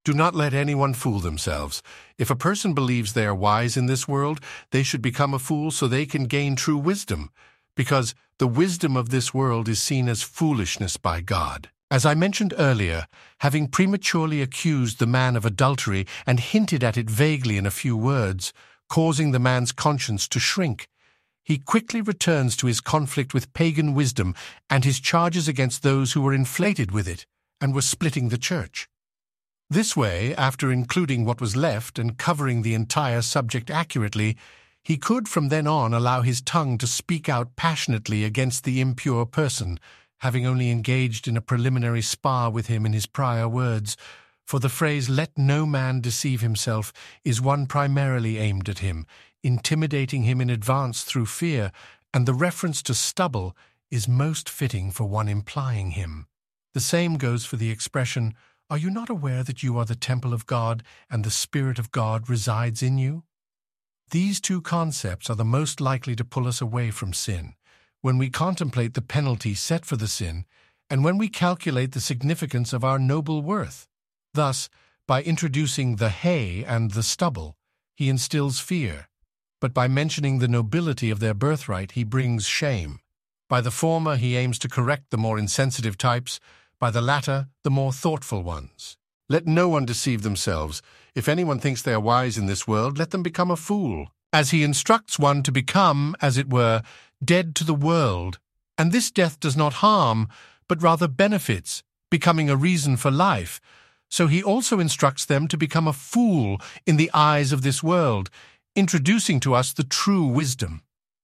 Do not let anyone fool themselves. If a person believes they are wise in this world, they should become a fool so they can gain true wisdom, because the wisdom of this world is seen as foolishness by God. As I mentioned earlier, having prematurely accused the man of adultery and hinted at it vaguely in a few words, causing the man's conscience to shrink, he quickly returns to his conflict with pagan wisdom and his charges against those who were inflated with it and were splitting the church. This way, after including what was left and covering the entire subject accurately, he could from then on allow his tongue to speak out passionately against the impure person, having only engaged in a preliminary spar with him in his prior words, for the phrase "let no man deceive himself" is one primarily aimed at him, intimidating him in advance through fear, and the reference to stubble is most fitting for one implying him. The same goes for the expression, "Are you not aware that you are the temple of God and the Spirit of God resides in you?" These two concepts are the most likely to pull us away from sin, when we contemplate the penalty set for the sin, and when we calculate the significance of our noble worth. Thus, by introducing the hay and the stubble, he instills fear, but by mentioning the nobility of their birthright, he brings shame. By the former, he aims to correct the more insensitive types, by the latter, the more thoughtful ones. Let no one deceive themselves. If anyone thinks they are wise in this world, let them become a fool, as he instructs one to become, as it were, dead to the world. And this death does not harm, but rather benefits, becoming a reason for life. So he also instructs them to become a fool in the eyes of this world, introducing to us the true wisdom.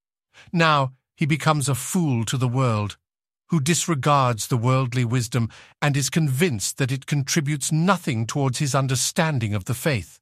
Now he becomes a fool to the world, who disregards the worldly wisdom and is convinced that it contributes nothing towards his understanding of the faith.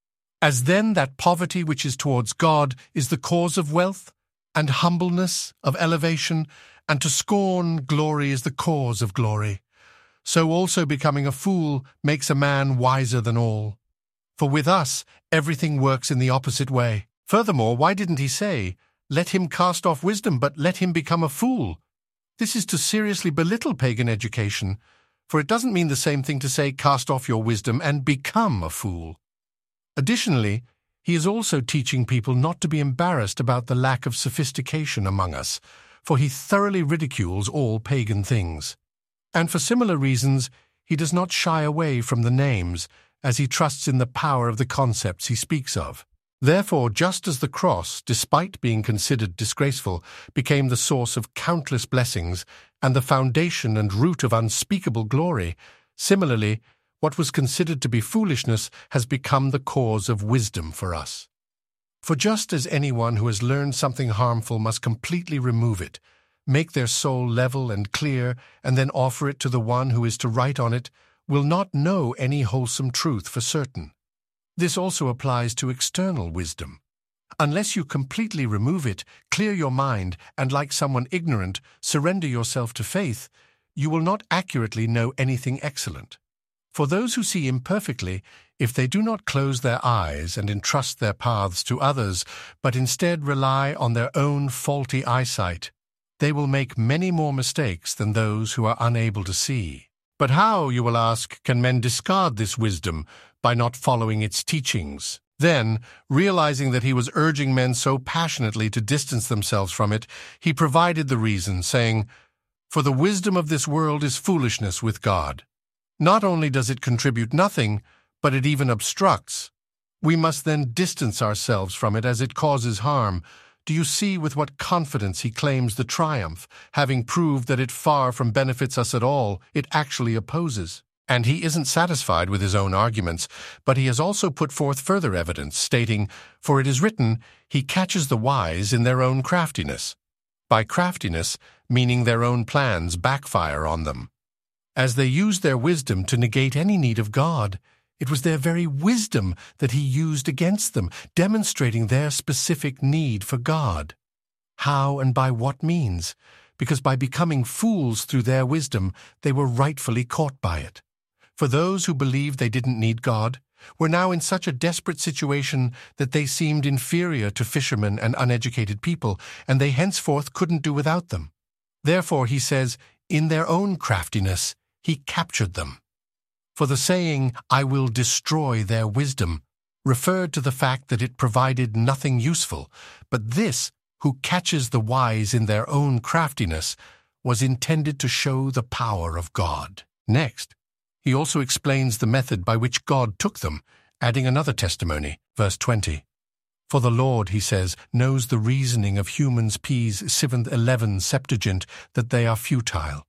As then that poverty which is towards God is the cause of wealth, and humbleness of elevation, and to scorn glory is the cause of glory, so also becoming a fool makes a man wiser than all. For with us everything works in the opposite way. Furthermore, why didn't he say, "Let him cast off wisdom, but let him become a fool"? This is to seriously belittle pagan education, for it doesn't mean the same thing to say cast off your wisdom and become a fool. Additionally, he is also teaching people not to be embarrassed about the lack of sophistication among us, for he thoroughly ridicules all pagan things. And for similar reasons, he does not shy away from the names, as he trusts in the power of the concepts he speaks of. Therefore, just as the cross, despite being considered disgraceful, became the source of countless blessings and the foundation and root of unspeakable glory, similarly, what was considered to be foolishness has become the cause of wisdom for us. For just as anyone who has learned something harmful must completely remove it, make their soul level and clear, and then offer it to the one who is to write on it, will not know any wholesome truth for certain. This also applies to external wisdom. Unless you completely remove it, clear your mind, and like someone ignorant, surrender yourself to faith, you will not accurately know anything excellent. For those who see imperfectly, if they do not close their eyes and entrust their paths to others, but instead rely on their own faulty eyesight, they will make many more mistakes than those who are unable to see. But how, you will ask, can men discard this wisdom by not following its teachings? Then, realizing that he was urging men so passionately to distance themselves from it, he provided the reason, saying, "For the wisdom of this world is foolishness with God. Not only does it contribute nothing, but it even obstructs. We must then distance ourselves from it as it causes harm. Do you see with what confidence he claims the triumph, having proved that it far from benefits us at all, it actually opposes? And he isn't satisfied with his own arguments, but he has also put forth further evidence, stating, "For it is written, he catches the wise in their own craftiness." By craftiness, meaning their own plans backfire on them. As they use their wisdom to negate any need of God, it was their very wisdom that he used against them, demonstrating their specific need for God. How and by what means? Because by becoming fools through their wisdom, they were rightfully caught by it. For those who believed they didn't need God were now in such a desperate situation that they seemed inferior to fishermen and uneducated people, and they henceforth couldn't do without them. Therefore, he says, in their own craftiness, he captured them. For the saying, "I will destroy their wisdom," referred to the fact that it provided nothing useful, but this, who catches the wise in their own craftiness, was intended to show the power of God. Next, he also explains the method by which God took them, adding another testimony, verse 20. For the Lord, he says, knows the reasoning of humans, Ps 7:11 Septuagint, that they are futile.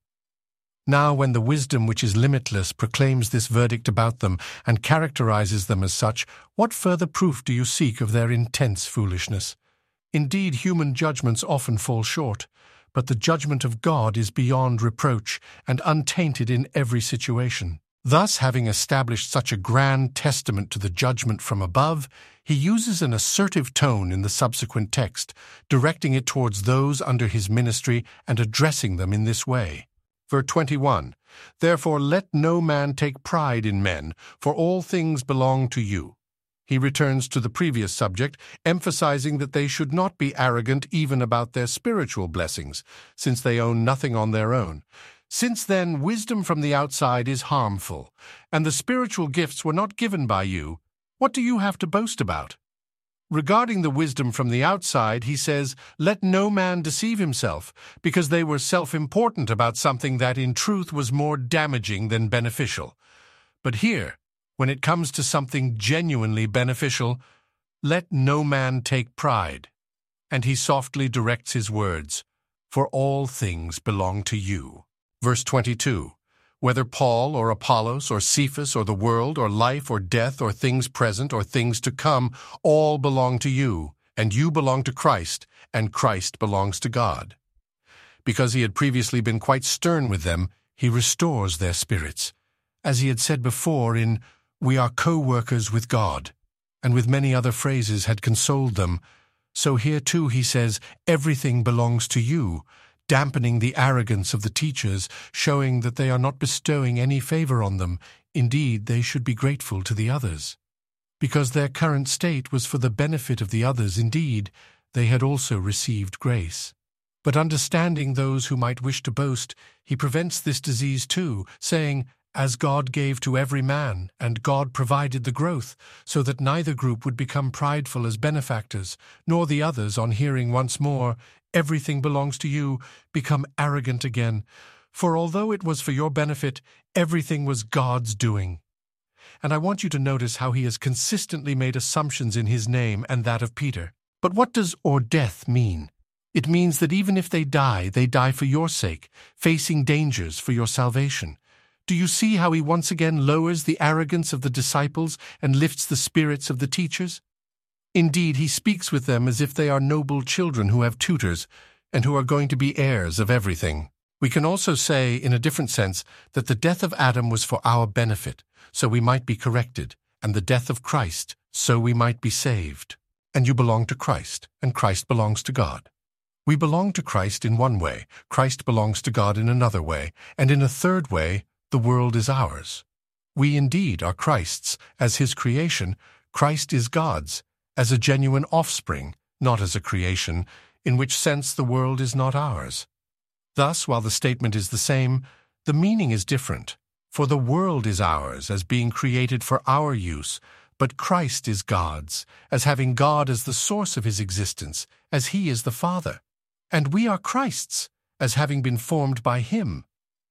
Now when the wisdom which is limitless proclaims this verdict about them and characterizes them as such, what further proof do you seek of their intense foolishness? Indeed, human judgments often fall short, but the judgment of God is beyond reproach and untainted in every situation. Thus, having established such a grand testament to the judgment from above, he uses an assertive tone in the subsequent text, directing it towards those under his ministry and addressing them in this way. Verse 21, Therefore let no man take pride in men, for all things belong to you. He returns to the previous subject, emphasizing that they should not be arrogant even about their spiritual blessings, since they own nothing on their own. Since then, wisdom from the outside is harmful, and the spiritual gifts were not given by you, what do you have to boast about? Regarding the wisdom from the outside, he says, Let no man deceive himself, because they were self-important about something that in truth was more damaging than beneficial. But here, when it comes to something genuinely beneficial, let no man take pride. And he softly directs his words, For all things belong to you. Verse 22, Whether Paul or Apollos or Cephas or the world or life or death or things present or things to come, all belong to you, and you belong to Christ, and Christ belongs to God. Because he had previously been quite stern with them, he restores their spirits. As he had said before in We are co-workers with God, and with many other phrases had consoled them, so here too he says, Everything belongs to you, dampening the arrogance of the teachers, showing that they are not bestowing any favor on them. Indeed, they should be grateful to the others. Because their current state was for the benefit of the others, indeed, they had also received grace. But understanding those who might wish to boast, he prevents this disease too, saying, As God gave to every man, and God provided the growth, so that neither group would become prideful as benefactors, nor the others, on hearing once more, Everything belongs to you, become arrogant again. For although it was for your benefit, everything was God's doing. And I want you to notice how he has consistently made assumptions in his name and that of Peter. But what does or death mean? It means that even if they die for your sake, facing dangers for your salvation. Do you see how he once again lowers the arrogance of the disciples and lifts the spirits of the teachers? Indeed, he speaks with them as if they are noble children who have tutors and who are going to be heirs of everything. We can also say, in a different sense, that the death of Adam was for our benefit, so we might be corrected, and the death of Christ, so we might be saved. And you belong to Christ, and Christ belongs to God. We belong to Christ in one way, Christ belongs to God in another way, and in a third way, the world is ours. We indeed are Christ's, as his creation, Christ is God's, as a genuine offspring, not as a creation, in which sense the world is not ours. Thus, while the statement is the same, the meaning is different, for the world is ours as being created for our use, but Christ is God's, as having God as the source of his existence, as he is the Father. And we are Christ's, as having been formed by him.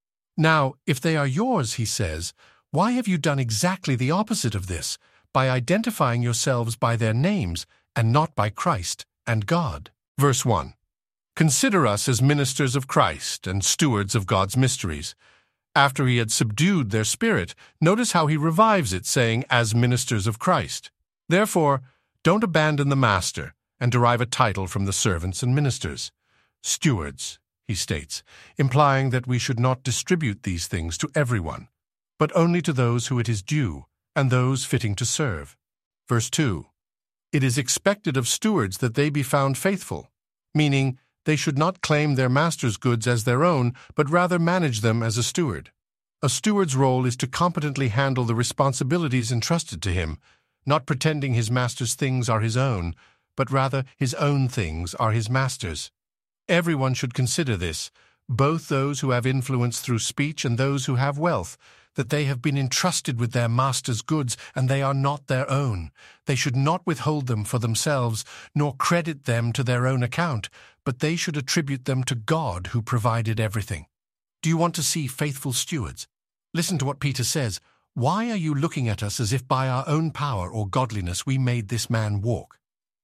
Now, if they are yours, he says, why have you done exactly the opposite of this, by identifying yourselves by their names and not by Christ and God? Verse 1. Consider us as ministers of Christ and stewards of God's mysteries. After he had subdued their spirit, notice how he revives it, saying, as ministers of Christ. Therefore, don't abandon the master and derive a title from the servants and ministers. Stewards, he states, implying that we should not distribute these things to everyone, but only to those who it is due, and those fitting to serve. Verse 2. It is expected of stewards that they be found faithful, meaning they should not claim their master's goods as their own, but rather manage them as a steward. A steward's role is to competently handle the responsibilities entrusted to him, not pretending his master's things are his own, but rather his own things are his master's. Everyone should consider this, both those who have influence through speech and those who have wealth, that they have been entrusted with their master's goods, and they are not their own. They should not withhold them for themselves, nor credit them to their own account, but they should attribute them to God who provided everything. Do you want to see faithful stewards? Listen to what Peter says. Why are you looking at us as if by our own power or godliness we made this man walk?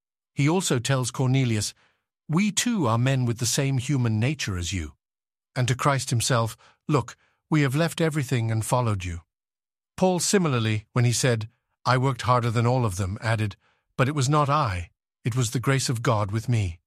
He also tells Cornelius, we too are men with the same human nature as you. And to Christ himself, look, we have left everything and followed you. Paul similarly, when he said, I worked harder than all of them, added, but it was not I, it was the grace of God with me.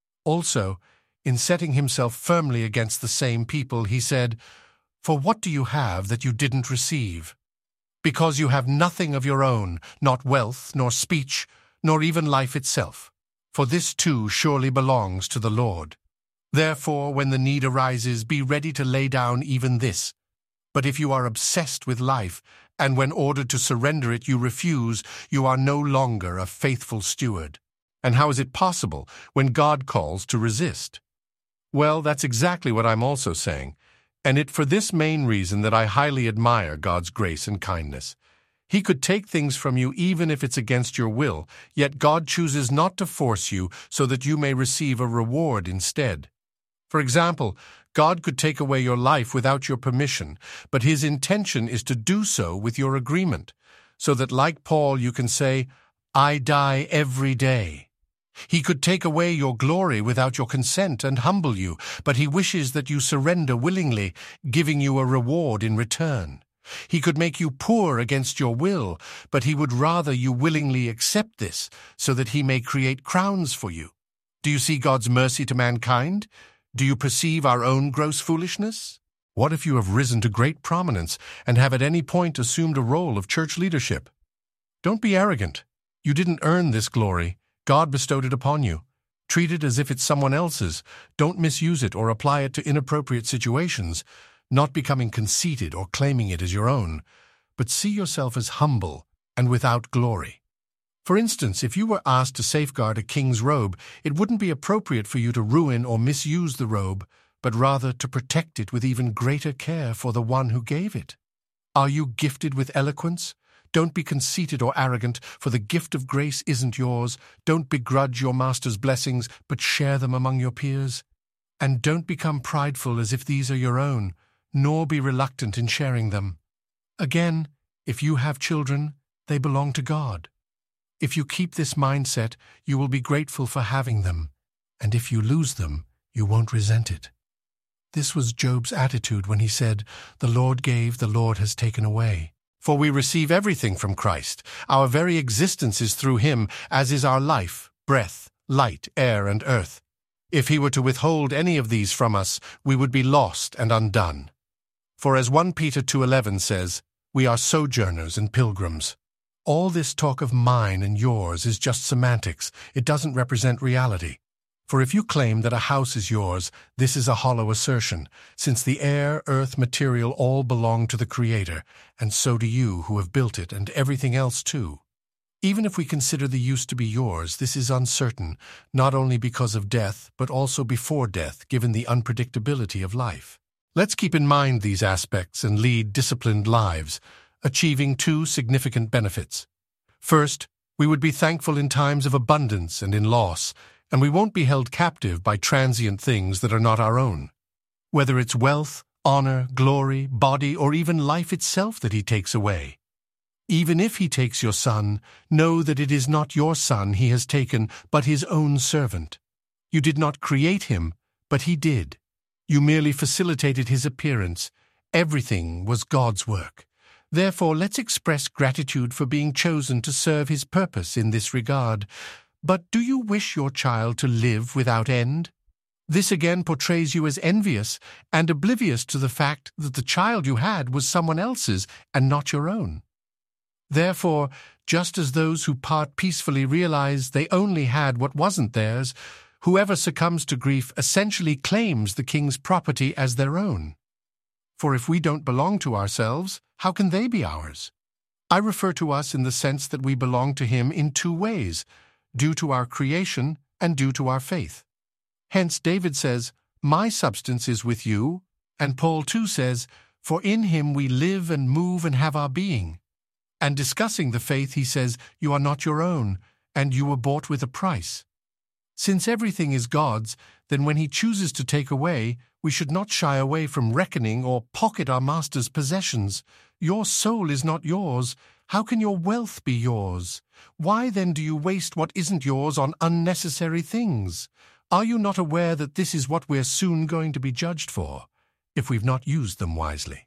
Also, in setting himself firmly against the same people, he said, for what do you have that you didn't receive? Because you have nothing of your own, not wealth, nor speech, nor even life itself. For this too surely belongs to the Lord. Therefore, when the need arises, be ready to lay down even this. But if you are obsessed with life, and when ordered to surrender it you refuse, you are no longer a faithful steward. And how is it possible when God calls to resist? Well, that's exactly what I'm also saying, and it for this main reason that I highly admire God's grace and kindness. He could take things from you even if it's against your will, yet God chooses not to force you so that you may receive a reward instead. For example, God could take away your life without your permission, but his intention is to do so with your agreement, so that like Paul you can say, I die every day. He could take away your glory without your consent and humble you, but he wishes that you surrender willingly, giving you a reward in return. He could make you poor against your will, but he would rather you willingly accept this, so that he may create crowns for you. Do you see God's mercy to mankind? Do you perceive our own gross foolishness? What if you have risen to great prominence and have at any point assumed a role of church leadership? Don't be arrogant. You didn't earn this glory. God bestowed it upon you. Treat it as if it's someone else's. Don't misuse it or apply it to inappropriate situations, not becoming conceited or claiming it as your own, but see yourself as humble and without glory. For instance, if you were asked to safeguard a king's robe, it wouldn't be appropriate for you to ruin or misuse the robe, but rather to protect it with even greater care for the one who gave it. Are you gifted with eloquence? Don't be conceited or arrogant, for the gift of grace isn't yours. Don't begrudge your master's blessings, but share them among your peers. And don't become prideful as if these are your own, nor be reluctant in sharing them. Again, if you have children, they belong to God. If you keep this mindset, you will be grateful for having them, and if you lose them, you won't resent it. This was Job's attitude when he said, "The Lord gave, the Lord has taken away." For we receive everything from Christ. Our very existence is through him, as is our life, breath, light, air, and earth. If he were to withhold any of these from us, we would be lost and undone. For as 1 Peter 2:11 says, we are sojourners and pilgrims. All this talk of mine and yours is just semantics. It doesn't represent reality. For if you claim that a house is yours, this is a hollow assertion, since the air, earth, material all belong to the Creator, and so do you who have built it, and everything else too. Even if we consider the use to be yours, this is uncertain, not only because of death, but also before death, given the unpredictability of life. Let's keep in mind these aspects and lead disciplined lives, achieving two significant benefits. First, we would be thankful in times of abundance and in loss, and we won't be held captive by transient things that are not our own. Whether it's wealth, honor, glory, body, or even life itself that he takes away. Even if he takes your son, know that it is not your son he has taken, but his own servant. You did not create him, but he did. You merely facilitated his appearance. Everything was God's work. Therefore, let's express gratitude for being chosen to serve his purpose in this regard. But do you wish your child to live without end? This again portrays you as envious and oblivious to the fact that the child you had was someone else's and not your own. Therefore, just as those who part peacefully realize they only had what wasn't theirs, whoever succumbs to grief essentially claims the king's property as their own. For if we don't belong to ourselves, how can they be ours? I refer to us in the sense that we belong to him in two ways, due to our creation and due to our faith. Hence David says, "My substance is with you," and Paul too says, For in him we live and move and have our being. And discussing the faith, he says, you are not your own, and you were bought with a price. Since everything is God's, then when he chooses to take away, we should not shy away from reckoning or pocket our master's possessions. Your soul is not yours. How can your wealth be yours? Why then do you waste what isn't yours on unnecessary things? Are you not aware that this is what we're soon going to be judged for, if we've not used them wisely?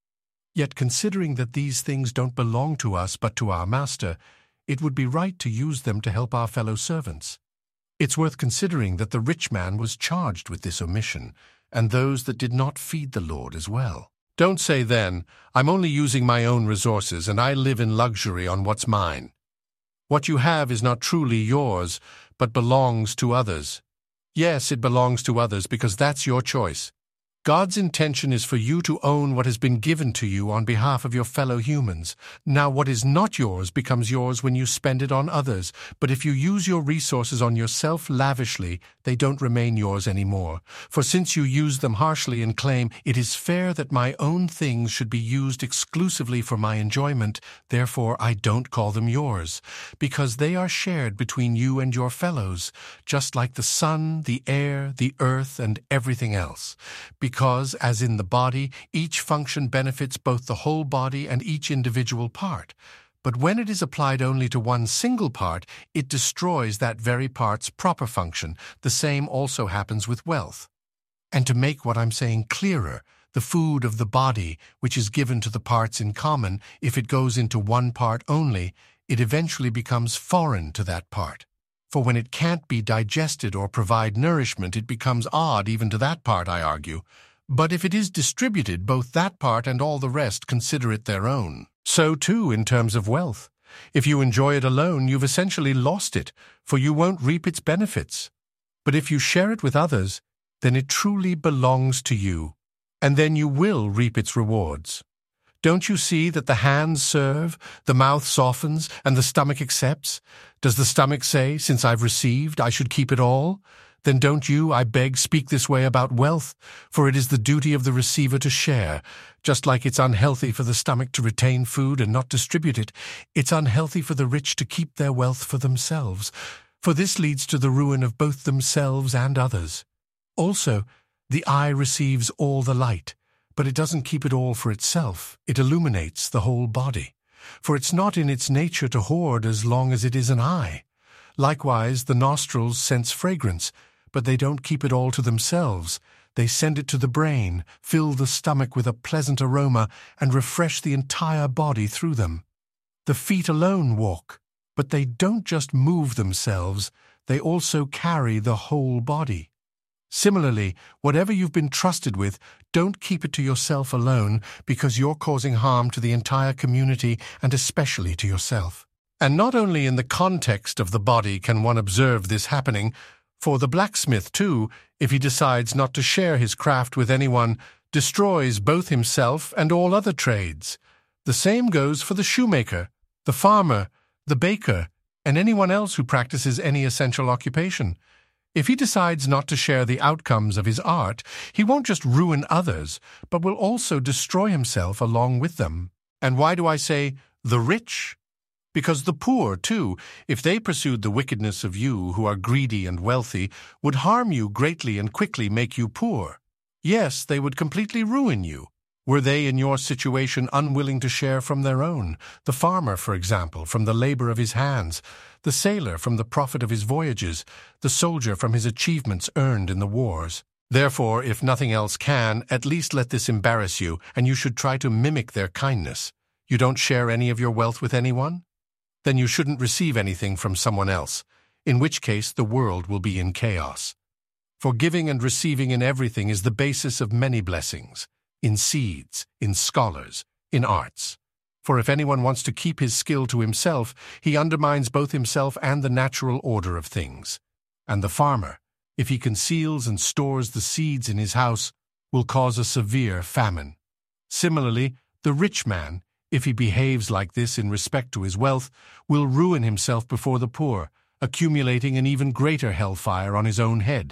Yet considering that these things don't belong to us but to our master, it would be right to use them to help our fellow servants. It's worth considering that the rich man was charged with this omission, and those that did not feed the Lord as well. Don't say then, I'm only using my own resources and I live in luxury on what's mine. What you have is not truly yours, but belongs to others. Yes, it belongs to others because that's your choice. God's intention is for you to own what has been given to you on behalf of your fellow humans. Now, what is not yours becomes yours when you spend it on others. But if you use your resources on yourself lavishly, they don't remain yours anymore. For since you use them harshly and claim, it is fair that my own things should be used exclusively for my enjoyment, therefore I don't call them yours, because they are shared between you and your fellows, just like the sun, the air, the earth, and everything else. Because, as in the body, each function benefits both the whole body and each individual part. But when it is applied only to one single part, it destroys that very part's proper function. The same also happens with wealth. And to make what I'm saying clearer, the food of the body, which is given to the parts in common, if it goes into one part only, it eventually becomes foreign to that part. For when it can't be digested or provide nourishment, it becomes odd even to that part, I argue. But if it is distributed, both that part and all the rest consider it their own. So too in terms of wealth. If you enjoy it alone, you've essentially lost it, for you won't reap its benefits. But if you share it with others, then it truly belongs to you, and then you will reap its rewards. Don't you see that the hands serve, the mouth softens, and the stomach accepts? Does the stomach say, since I've received, I should keep it all? Then don't you, I beg, speak this way about wealth, for it is the duty of the receiver to share. Just like it's unhealthy for the stomach to retain food and not distribute it, it's unhealthy for the rich to keep their wealth for themselves, for this leads to the ruin of both themselves and others. Also, the eye receives all the light, but it doesn't keep it all for itself. It illuminates the whole body. For it's not in its nature to hoard as long as it is an eye. Likewise, the nostrils sense fragrance, but they don't keep it all to themselves. They send it to the brain, fill the stomach with a pleasant aroma, and refresh the entire body through them. The feet alone walk, but they don't just move themselves, they also carry the whole body. Similarly, whatever you've been trusted with, don't keep it to yourself alone, because you're causing harm to the entire community and especially to yourself. And not only in the context of the body can one observe this happening, for the blacksmith too, if he decides not to share his craft with anyone, destroys both himself and all other trades. The same goes for the shoemaker, the farmer, the baker, and anyone else who practices any essential occupation. If he decides not to share the outcomes of his art, he won't just ruin others, but will also destroy himself along with them. And why do I say the rich? Because the poor, too, if they pursued the wickedness of you who are greedy and wealthy, would harm you greatly and quickly make you poor. Yes, they would completely ruin you. Were they in your situation unwilling to share from their own, the farmer, for example, from the labor of his hands, the sailor from the profit of his voyages, the soldier from his achievements earned in the wars? Therefore, if nothing else can, at least let this embarrass you, and you should try to mimic their kindness. You don't share any of your wealth with anyone? Then you shouldn't receive anything from someone else, in which case the world will be in chaos. For giving and receiving in everything is the basis of many blessings, in seeds, in scholars, in arts. For if anyone wants to keep his skill to himself, he undermines both himself and the natural order of things. And the farmer, if he conceals and stores the seeds in his house, will cause a severe famine. Similarly, the rich man, if he behaves like this in respect to his wealth, will ruin himself before the poor, accumulating an even greater hellfire on his own head.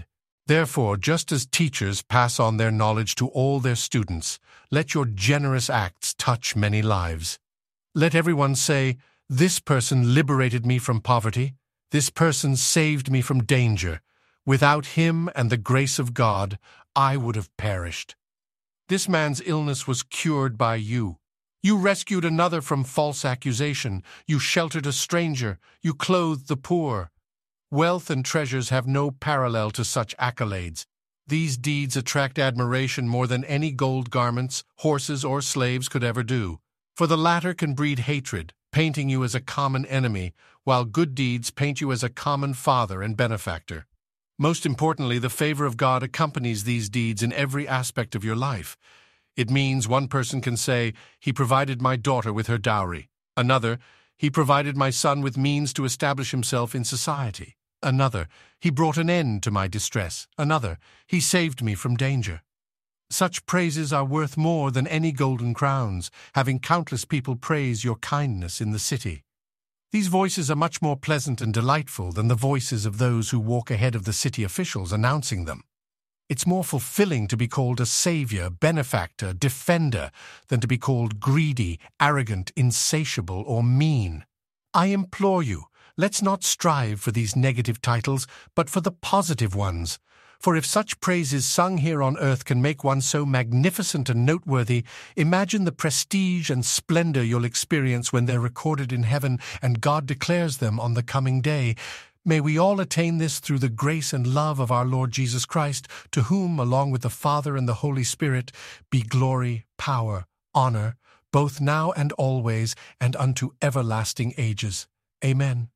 Therefore, just as teachers pass on their knowledge to all their students, let your generous acts touch many lives. Let everyone say, "This person liberated me from poverty. This person saved me from danger. Without him and the grace of God, I would have perished. This man's illness was cured by you. You rescued another from false accusation. You sheltered a stranger. You clothed the poor." Wealth and treasures have no parallel to such accolades. These deeds attract admiration more than any gold garments, horses, or slaves could ever do. For the latter can breed hatred, painting you as a common enemy, while good deeds paint you as a common father and benefactor. Most importantly, the favor of God accompanies these deeds in every aspect of your life. It means one person can say, "He provided my daughter with her dowry." Another, "He provided my son with means to establish himself in society." Another, "He brought an end to my distress." Another, "He saved me from danger." Such praises are worth more than any golden crowns, having countless people praise your kindness in the city. These voices are much more pleasant and delightful than the voices of those who walk ahead of the city officials announcing them. It's more fulfilling to be called a savior, benefactor, defender, than to be called greedy, arrogant, insatiable, or mean. I implore you, let's not strive for these negative titles, but for the positive ones. For if such praises sung here on earth can make one so magnificent and noteworthy, imagine the prestige and splendor you'll experience when they're recorded in heaven and God declares them on the coming day. May we all attain this through the grace and love of our Lord Jesus Christ, to whom, along with the Father and the Holy Spirit, be glory, power, honor, both now and always, and unto everlasting ages. Amen.